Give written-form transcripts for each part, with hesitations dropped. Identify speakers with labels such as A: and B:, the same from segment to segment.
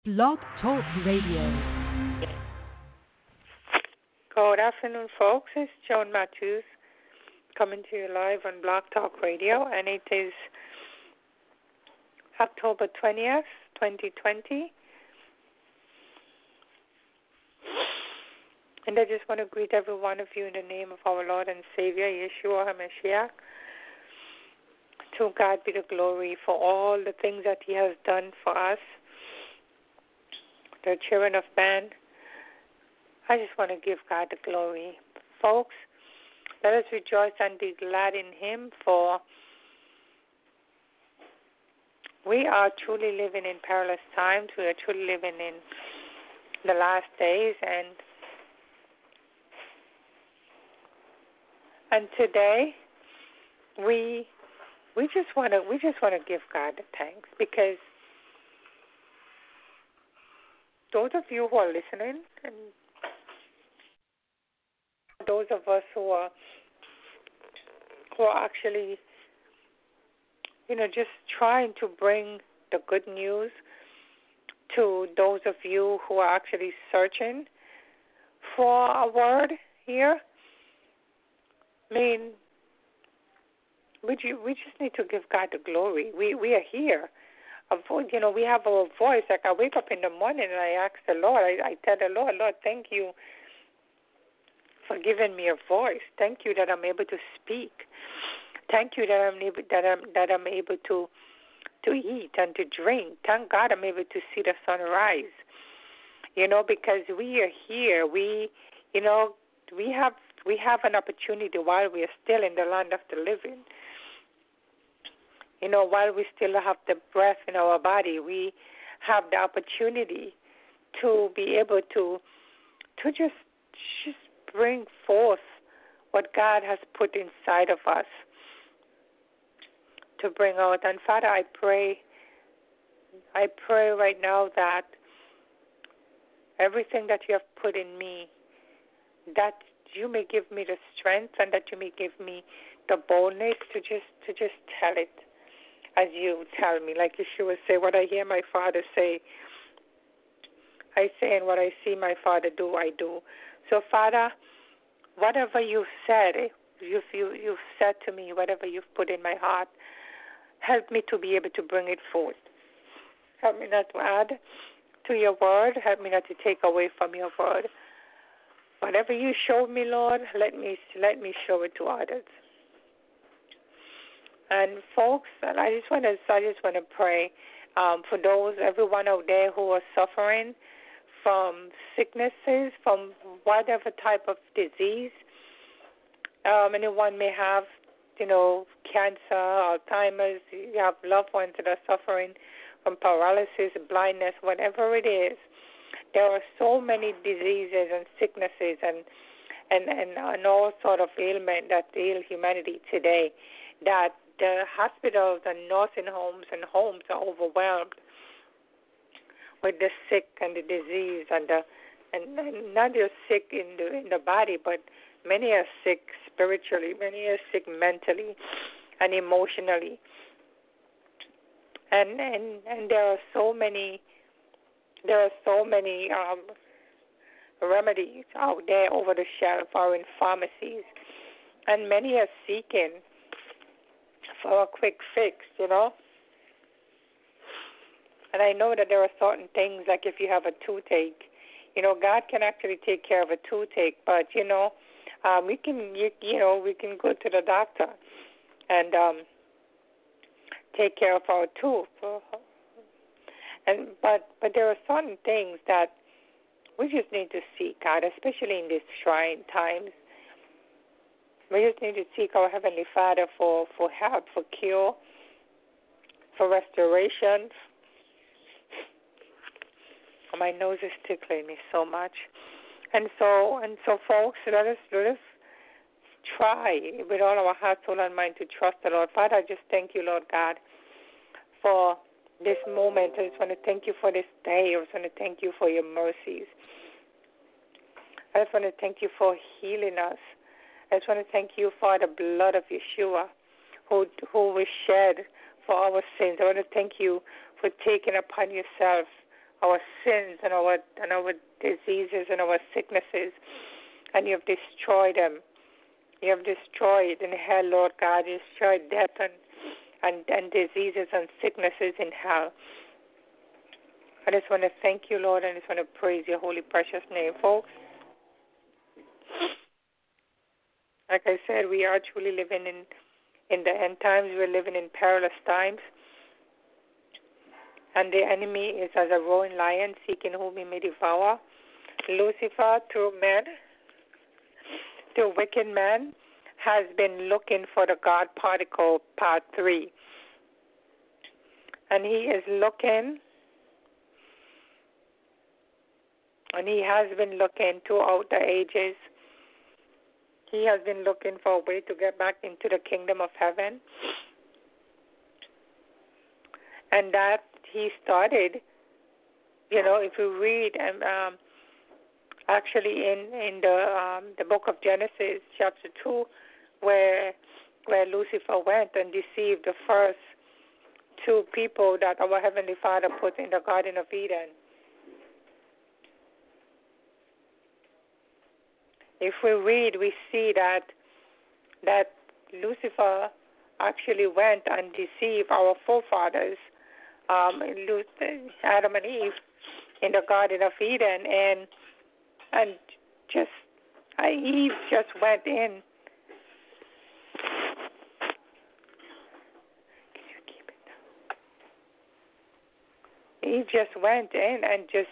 A: Blog Talk Radio.
B: Good afternoon, folks. It's Joan Matthews coming to you live on Blog Talk Radio, and it is October 20th, 2020. And I just want to greet every one of you in the name of our Lord and Savior, Yeshua HaMashiach. To God be the glory for all the things that He has done for us, the children of man. I just want to give God the glory. Folks, let us rejoice and be glad in Him, for we are truly living in perilous times. We are truly living in the last days, and today we just want to give God the thanks, because those of you who are listening, and those of us who are actually, just trying to bring the good news to those of you who are actually searching for a word here. I mean, we just need to give God the glory. We are here. We have our voice. Like, I wake up in the morning and I ask the Lord. I tell the Lord, thank you for giving me a voice. Thank you that I'm able to speak. Thank you that I'm able to eat and to drink. Thank God I'm able to see the sunrise. Because we are here. We have an opportunity while we are still in the land of the living. While we still have the breath in our body, we have the opportunity to be able to just bring forth what God has put inside of us to bring out. And Father, I pray right now that everything that you have put in me, that you may give me the strength and that you may give me the boldness to just tell it as you tell me. Like Yeshua say, what I hear my Father say, I say, and what I see my Father do, I do. So, Father, whatever you've said, you've said to me, whatever you've put in my heart, help me to be able to bring it forth. Help me not to add to your word. Help me not to take away from your word. Whatever you showed me, Lord, let me show it to others. And folks, I just want to pray for everyone out there who are suffering from sicknesses, from whatever type of disease. Anyone may have, cancer, Alzheimer's. You have loved ones that are suffering from paralysis, blindness, whatever it is. There are so many diseases and sicknesses and all sort of ailment that ail humanity today, that the hospitals and nursing homes and homes are overwhelmed with the sick and the disease and not just sick in the body, but many are sick spiritually, many are sick mentally and emotionally, and there are so many remedies out there over the shelf or in pharmacies, and many are seeking for a quick fix, And I know that there are certain things, like if you have a toothache, God can actually take care of a toothache, but we can go to the doctor and take care of our tooth. But there are certain things that we just need to seek God, especially in these trying times. We just need to seek our Heavenly Father for help, for cure, for restoration. My nose is tickling me so much. And so folks, let us try with all our heart, soul, and mind to trust the Lord. Father, I just thank you, Lord God, for this moment. I just want to thank you for this day. I just want to thank you for your mercies. I just want to thank you for healing us. I just want to thank you for the blood of Yeshua who was shed for our sins. I want to thank you for taking upon yourself sins and our diseases and our sicknesses, and you have destroyed them. You have destroyed in hell, Lord God. You destroyed death and diseases and sicknesses in hell. I just want to thank you, Lord, and I just want to praise your holy, precious name, folks. Like I said, we are truly living in the end times. We're living in perilous times. And the enemy is as a roaring lion, seeking whom he may devour. Lucifer, through wicked man, has been looking for the God particle, part 3. And he is looking, and he has been looking throughout the ages. He has been looking for a way to get back into the kingdom of heaven. And that he started, if you read, actually in the book of Genesis, chapter 2, where Lucifer went and deceived the first 2 people that our Heavenly Father put in the Garden of Eden. If we read, we see that Lucifer actually went and deceived our forefathers, Adam and Eve, in the Garden of Eden, and Eve just went in. Eve just went in and just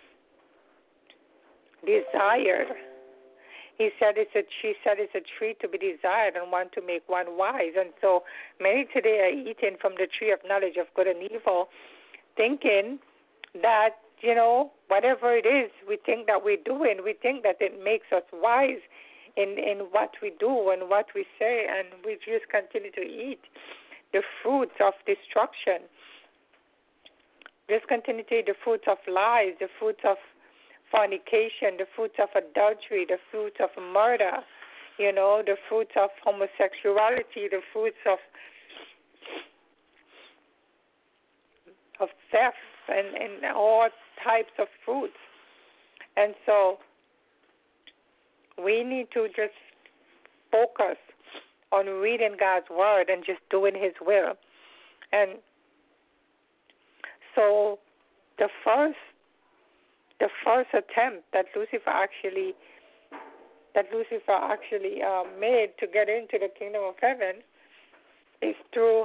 B: desired. She said it's a tree to be desired and one to make one wise. And so many today are eating from the tree of knowledge of good and evil, thinking that, whatever it is we think that we're doing, we think that it makes us wise in what we do and what we say, and we just continue to eat the fruits of destruction. Just continue to eat the fruits of lies, the fruits of fornication, the fruits of adultery, the fruits of murder, the fruits of homosexuality, the fruits of theft, and all types of fruits. And so we need to just focus on reading God's word and just doing his will. And so the first attempt that Lucifer actually made to get into the kingdom of heaven is through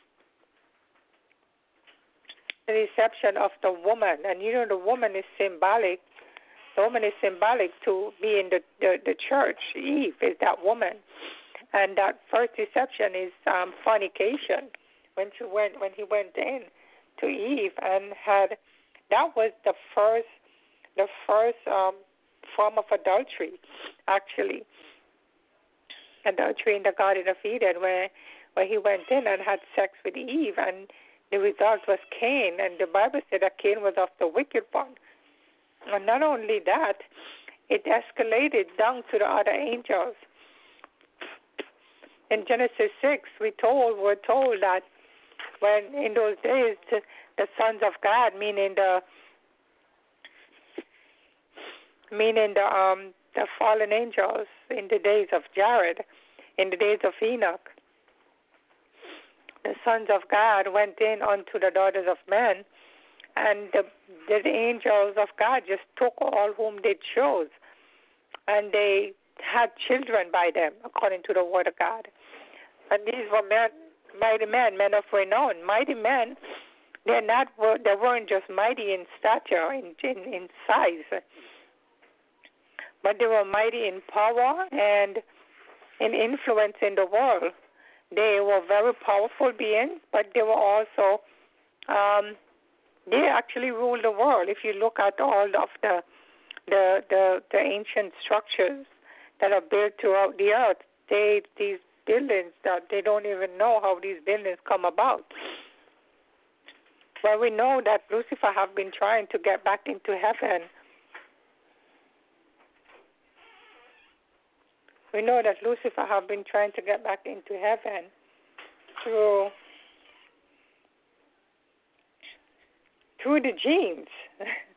B: the deception of the woman. And the woman is symbolic. The woman is symbolic to be in the church. Eve is that woman. And that first deception is fornication. When he went in to Eve and that was the first form of adultery, actually. Adultery in the Garden of Eden, where he went in and had sex with Eve, and the result was Cain, and the Bible said that Cain was of the wicked one. And not only that, it escalated down to the other angels. In Genesis 6, we're told that when in those days the sons of God, meaning the fallen angels, in the days of Jared, in the days of Enoch, the sons of God went in unto the daughters of men, and the angels of God just took all whom they chose, and they had children by them, according to the word of God. And these were men, mighty men of renown. Mighty men, they weren't just mighty in stature, in size, but they were mighty in power and in influence in the world. They were very powerful beings, but they were also, they actually ruled the world. If you look at all of the ancient structures that are built throughout the earth, these buildings, that they don't even know how these buildings come about. Well, we know that Lucifer have been trying to get back into heaven. We know that Lucifer have been trying to get back into heaven through the genes.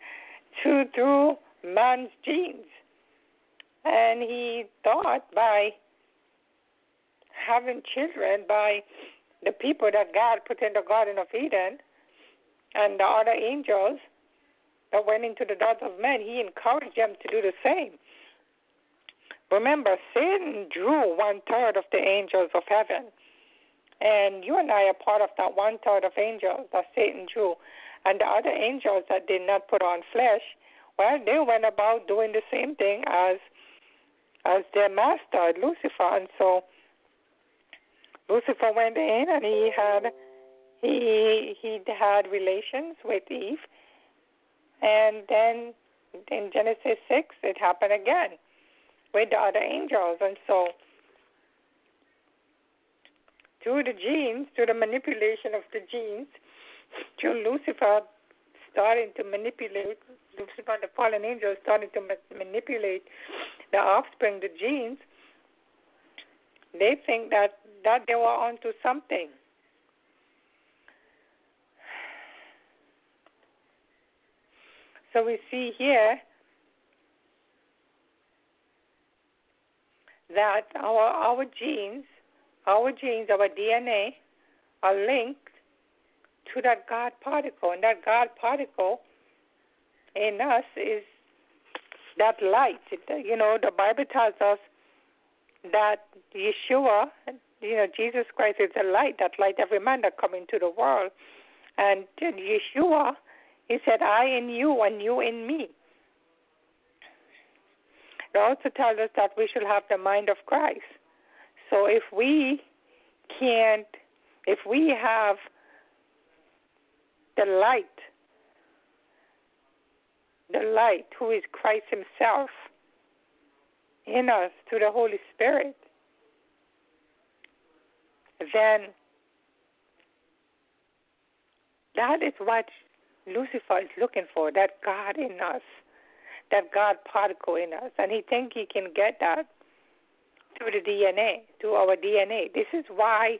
B: through man's genes. And he thought by having children by the people that God put in the Garden of Eden and the other angels that went into the daughters of men, he encouraged them to do the same. Remember, Satan drew 1/3 of the angels of heaven. And you and I are part of that 1/3 of angels that Satan drew. And the other angels that did not put on flesh, well, they went about doing the same thing as their master, Lucifer. And so Lucifer went in and he had relations with Eve. And then in Genesis 6, it happened again with the other angels. And so through the genes, through the manipulation of the genes, through Lucifer starting to manipulate, Lucifer and the fallen angels starting to manipulate the offspring, the genes, they think that they were onto something. So we see here that our genes, our DNA, are linked to that God particle. And that God particle in us is that light. The Bible tells us that Yeshua, Jesus Christ is the light that light every man that come into the world. And Yeshua, he said, I in you and you in me. It also tells us that we should have the mind of Christ. So if we have the light who is Christ himself in us through the Holy Spirit, then that is what Lucifer is looking for, that God in us, that God particle in us. And he thinks he can get that through the DNA, through our DNA. This is why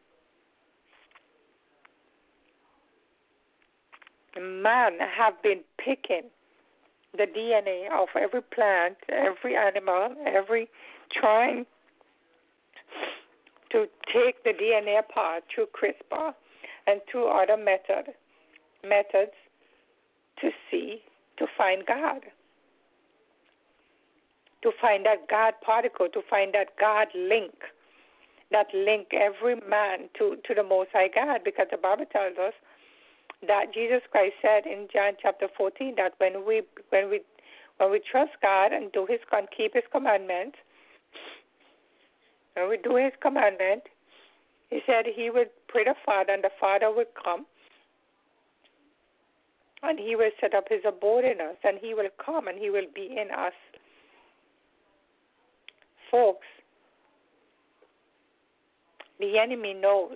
B: man have been picking the DNA of every plant, every animal, trying to take the DNA apart through CRISPR and through other methods to find God, to find that God particle, to find that God link, that link every man to the Most High God, because the Bible tells us that Jesus Christ said in John chapter 14 that when we trust God and keep His commandments, when we do His commandment, He said He would pray the Father, and the Father would come, and He will set up His abode in us, and He will come and He will be in us. Folks, the enemy knows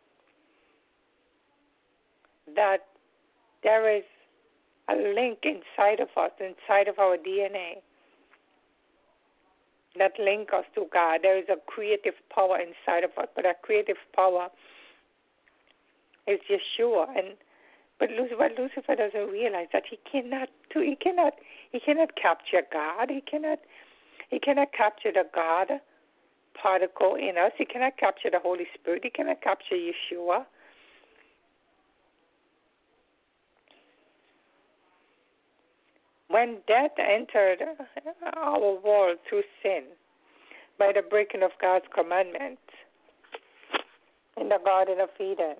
B: that there is a link inside of us, inside of our DNA, that link us to God. There is a creative power inside of us, but that creative power is Yeshua. But what Lucifer doesn't realize that he cannot capture God. He cannot capture the God particle in us. He cannot capture the Holy Spirit. He cannot capture Yeshua. When death entered our world through sin, by the breaking of God's commandments in the Garden of Eden,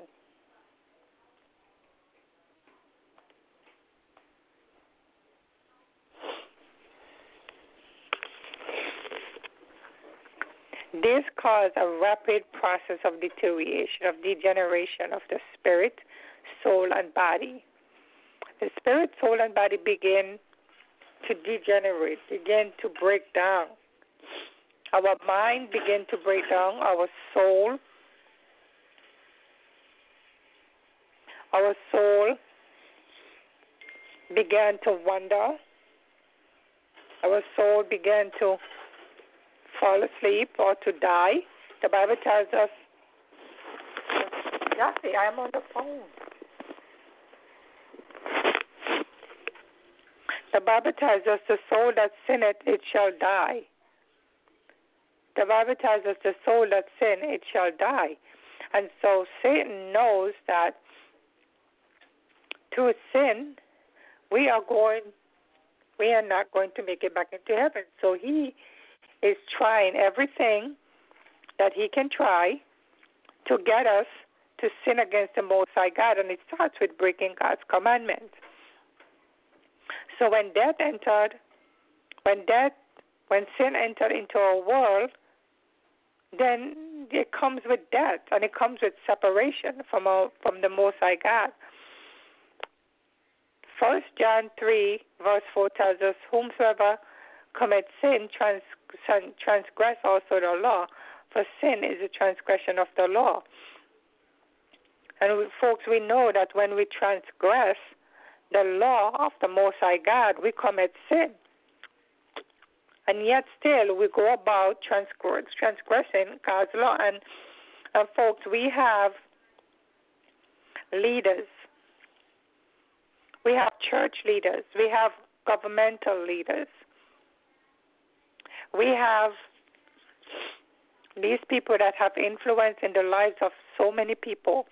B: this caused a rapid process of deterioration, of degeneration of the spirit, soul, and body. The spirit, soul, and body begin to degenerate, begin to break down. Our mind began to break down. Our soul began to wander. Our soul began to fall asleep or to die. The Bible tells us, Jesse, I'm on the phone. The Bible tells us the soul that sinneth, it shall die. The Bible tells us the soul that sin, it shall die. And so Satan knows that through sin, we are not going to make it back into heaven. So he is trying everything that he can try to get us to sin against the Most High God, and it starts with breaking God's commandments. So when sin entered into our world, then it comes with death, and it comes with separation from the Most High God. 1 John 3, verse 4 tells us, whomsoever commits sin transgress also the law, for sin is a transgression of the law. And folks, we know that when we transgress the law of the Most High God, we commit sin. And yet still we go about transgressing God's law. And folks, we have leaders. We have church leaders. We have governmental leaders. We have these people that have influence in the lives of so many people.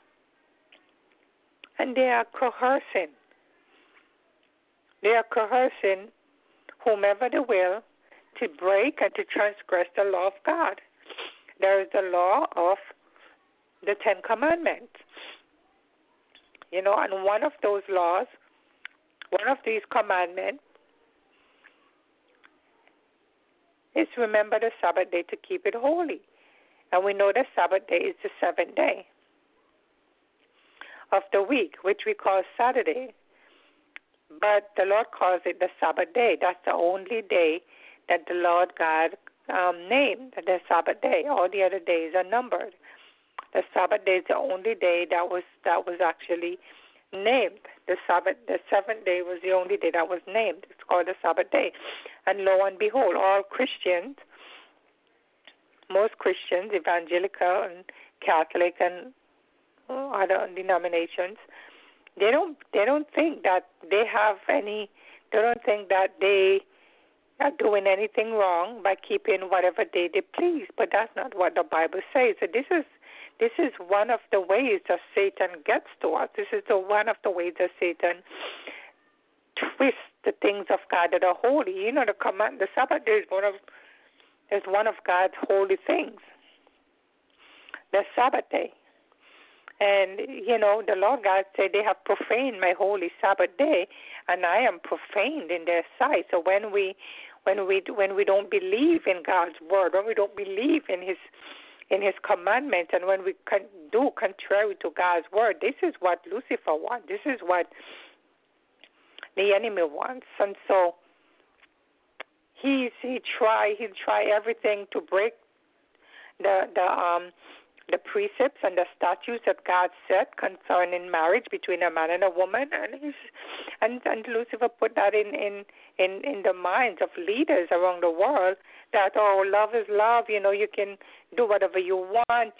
B: And they are coercing. They are coercing whomever they will to break and to transgress the law of God. There is the law of the Ten Commandments. And one of those laws, one of these commandments, is remember the Sabbath day to keep it holy. And we know the Sabbath day is the seventh day of the week, which we call Saturday. But the Lord calls it the Sabbath day. That's the only day that the Lord God named, the Sabbath day. All the other days are numbered. The Sabbath day is the only day that was actually named. The seventh day was the only day that was named. It's called the Sabbath day. And lo and behold, most Christians, evangelical and Catholic and other denominations, they don't think that they don't think that they are doing anything wrong by keeping whatever day they please. But that's not what the Bible says. So this is one of the ways that Satan gets to us. This is one of the ways that Satan twists the things of God that are holy. The Sabbath day is one of God's holy things. The Sabbath day. And, the Lord God said they have profaned my holy Sabbath day, and I am profaned in their sight. So when we don't believe in God's word, when we don't believe in His commandments, and when we do contrary to God's word, this is what Lucifer wants. This is what the enemy wants. And so he'll try everything to break the precepts and the statutes that God set concerning marriage between a man and a woman, and Lucifer put that in the minds of leaders around the world that love is love, you can do whatever you want,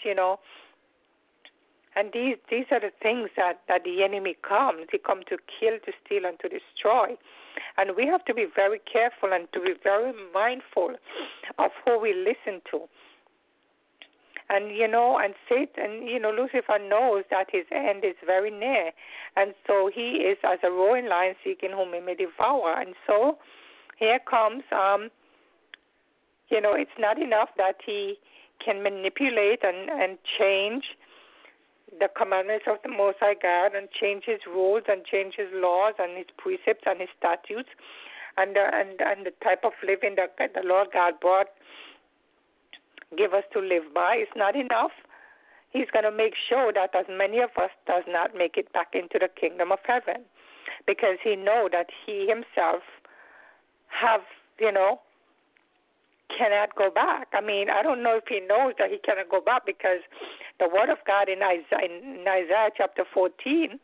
B: and these are the things that the enemy comes. He comes to kill, to steal, and to destroy, and we have to be very careful and to be very mindful of who we listen to. And, and Satan, Lucifer knows that his end is very near. And so he is as a roaring lion seeking whom he may devour. And so here comes, it's not enough that he can manipulate and change the commandments of the Most High God and change his rules and change his laws and his precepts and his statutes and the type of living that the Lord God give us to live by. It's not enough. He's going to make sure that as many of us does not make it back into the kingdom of heaven, because he know that he himself cannot go back. I mean, I don't know if he knows that he cannot go back, because the word of God in Isaiah chapter 14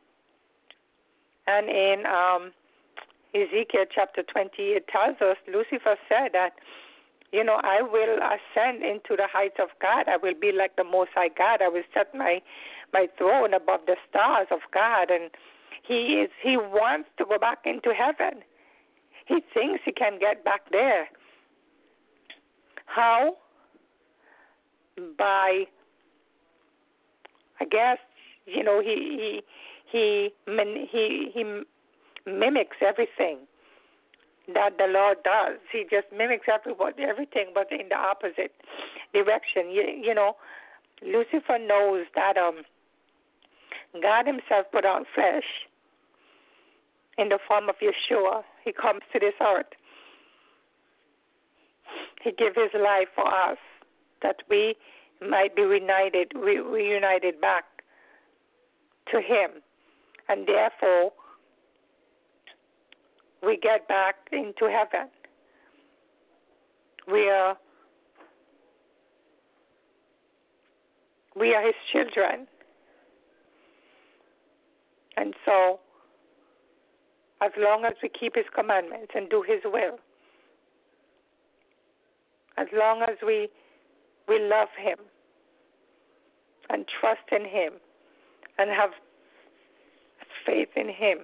B: and in Ezekiel chapter 20, it tells us, Lucifer said that, I will ascend into the heights of God. I will be like the Most High God. I will set my throne above the stars of God. And he wants to go back into heaven. He thinks he can get back there. How? By, I guess, he mimics everything that the Lord does. He just mimics everything, but in the opposite direction. Lucifer knows that God himself put on flesh in the form of Yeshua. He comes to this earth. He gave his life for us, that we might be reunited back to him. And therefore, we get back into heaven. We are his children. And so, as long as we keep his commandments and do his will, as long as we love him and trust in him and have faith in him,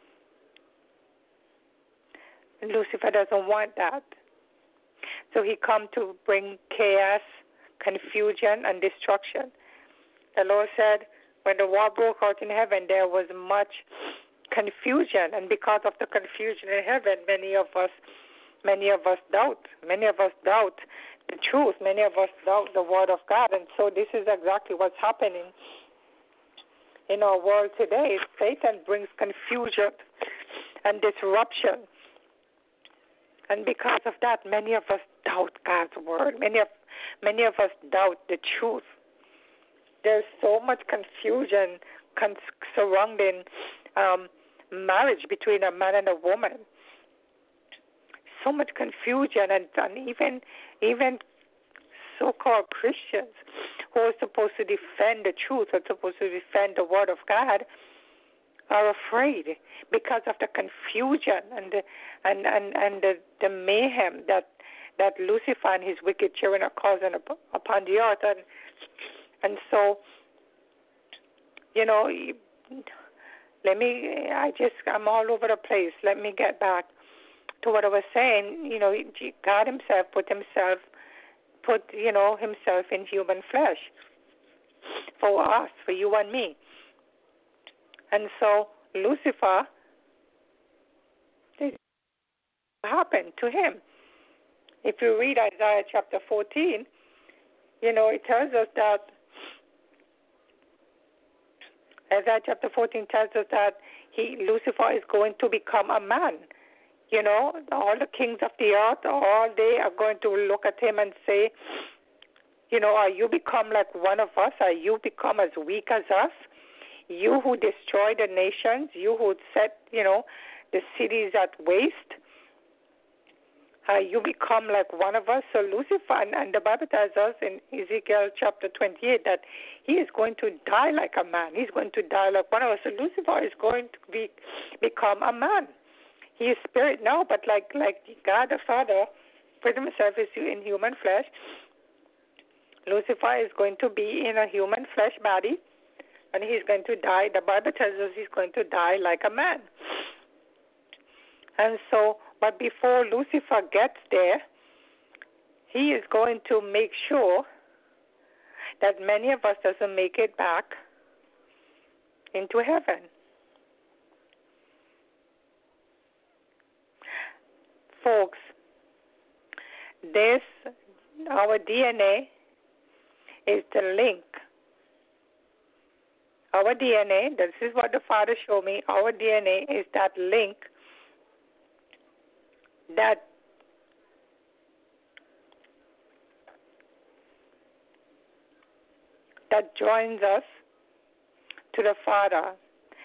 B: Lucifer doesn't want that. So he come to bring chaos, confusion, and destruction. The Lord said, when the war broke out in heaven, there was much confusion, and because of the confusion in heaven, many of us doubt. Many of us doubt the truth. Many of us doubt the word of God, and so this is exactly what's happening in our world today. Satan brings confusion and disruption, and because of that, many of us doubt God's word. Many of us doubt the truth. There's so much confusion surrounding marriage between a man and a woman. So much confusion, and even so-called Christians who are supposed to defend the truth, are supposed to defend the word of God, are afraid because of the confusion and the mayhem that Lucifer and his wicked children are causing upon the earth. And so, I'm all over the place. Let me get back to what I was saying. God himself put himself in human flesh for us, for you and me. And so Lucifer, this happened to him. If you read Isaiah chapter 14, it tells us that Isaiah chapter 14 tells us that Lucifer is going to become a man. All the kings of the earth, all they are going to look at him and say, are you become like one of us? Are you become as weak as us? You who destroy the nations, you who set, the cities at waste, you become like one of us. So Lucifer, and the Bible tells us in Ezekiel chapter 28 that he is going to die like a man. He's going to die like one of us. So Lucifer is going to become a man. He is spirit now, but like God the Father put himself in human flesh, Lucifer is going to be in a human flesh body, and he's going to die. The Bible tells us he's going to die like a man. And so, but before Lucifer gets there, he is going to make sure that many of us doesn't make it back into heaven. Folks, our DNA is the link. Our DNA, this is what the Father showed me, our DNA is that link that joins us to the Father.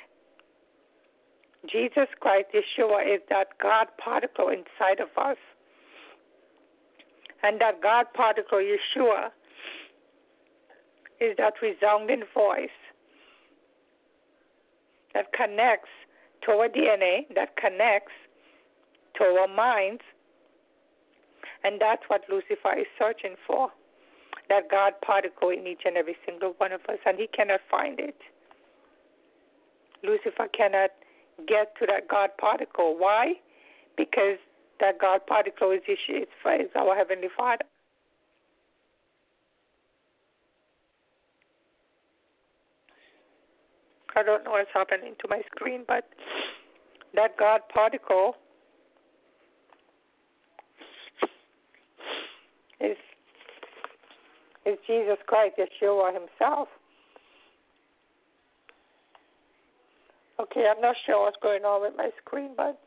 B: Jesus Christ, Yeshua, is that God particle inside of us. And that God particle, Yeshua, is that resounding voice that connects to our DNA, that connects to our minds, and that's what Lucifer is searching for, that God particle in each and every single one of us, and he cannot find it. Lucifer cannot get to that God particle. Why? Because that God particle is our Heavenly Father. I don't know what's happening to my screen, but that God particle is Jesus Christ, Yeshua himself. Okay, I'm not sure what's going on with my screen, but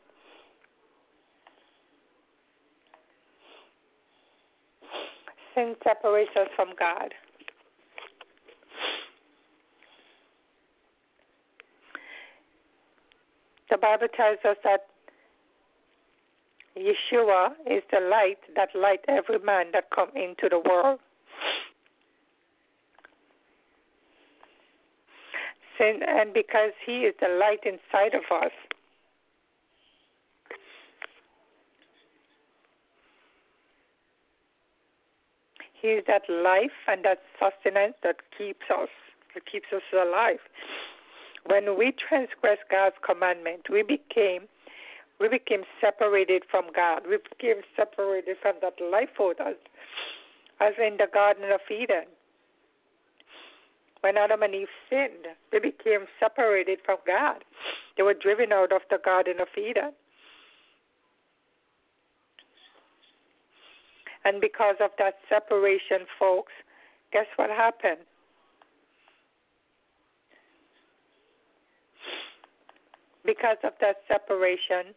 B: sin separates us from God. The Bible tells us that Yeshua is the light that light every man that come into the world. Sin, and because he is the light inside of us, he is that life and that sustenance that keeps us alive. When we transgress God's commandment, we became separated from God. We became separated from that life force as in the Garden of Eden. When Adam and Eve sinned, they became separated from God. They were driven out of the Garden of Eden. And because of that separation, folks, guess what happened? Because of that separation,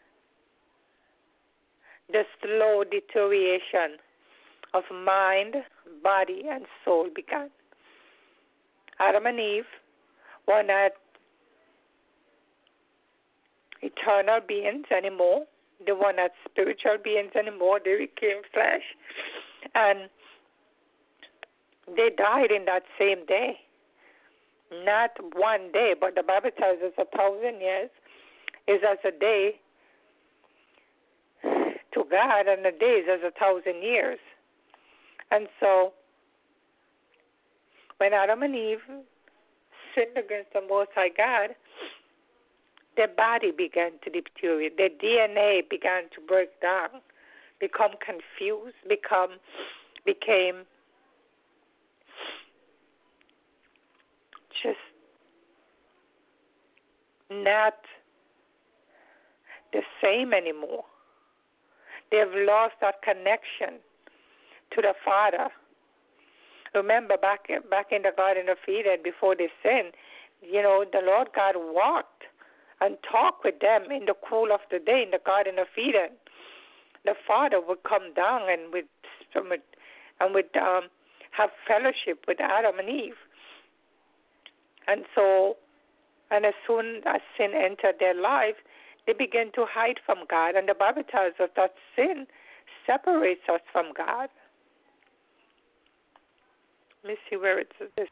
B: the slow deterioration of mind, body, and soul began. Adam and Eve were not eternal beings anymore. They were not spiritual beings anymore. They became flesh. And they died in that same day. Not one day, but the Bible tells us 1,000 years is as a day to God, and a day is as 1,000 years. And so, when Adam and Eve sinned against the Most High God, their body began to deteriorate. Their DNA began to break down, become confused, became just not the same anymore. They've lost that connection to the Father. Remember, back in the Garden of Eden, before they sinned, the Lord God walked and talked with them in the cool of the day in the Garden of Eden. The Father would come down and would have fellowship with Adam and Eve. And as soon as sin entered their life, they began to hide from God. And the Bible tells us that sin separates us from God. Let me see where it's this.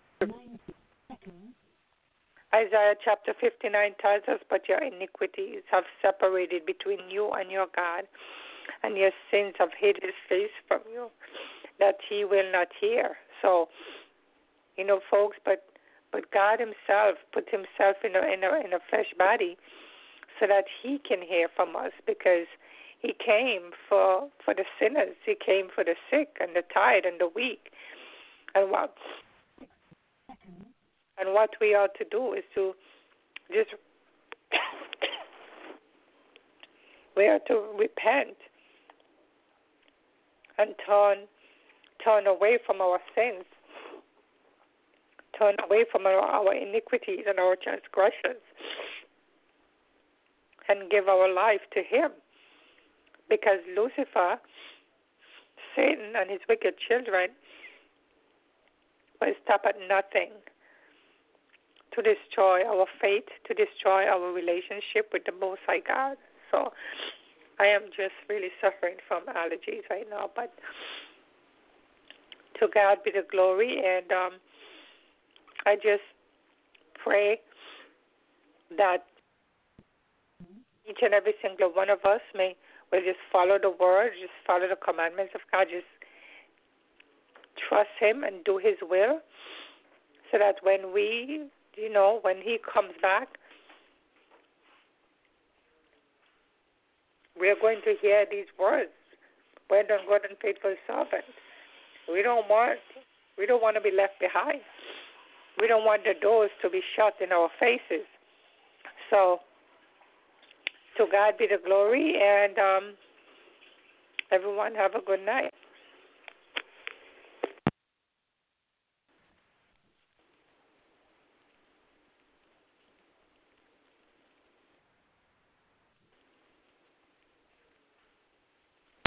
B: Isaiah chapter 59 tells us, but your iniquities have separated between you and your God, and your sins have hid his face from you, that he will not hear. So, folks, but God himself put himself in a flesh body so that he can hear from us, because he came for the sinners. He came for the sick and the tired and the weak. And what we ought to do is to just we are to repent and turn away from our sins, turn away from our iniquities and our transgressions, and give our life to him. Because Lucifer, Satan, and his wicked children will stop at nothing to destroy our faith, to destroy our relationship with the Most High God. So I am just really suffering from allergies right now, but to God be the glory, and I just pray that each and every single one of us will just follow the word, just follow the commandments of God, just trust him and do his will, so that when when he comes back, we are going to hear these words. Well done, good and faithful servant. We don't want to be left behind. We don't want the doors to be shut in our faces. So, to God be the glory, and everyone have a good night.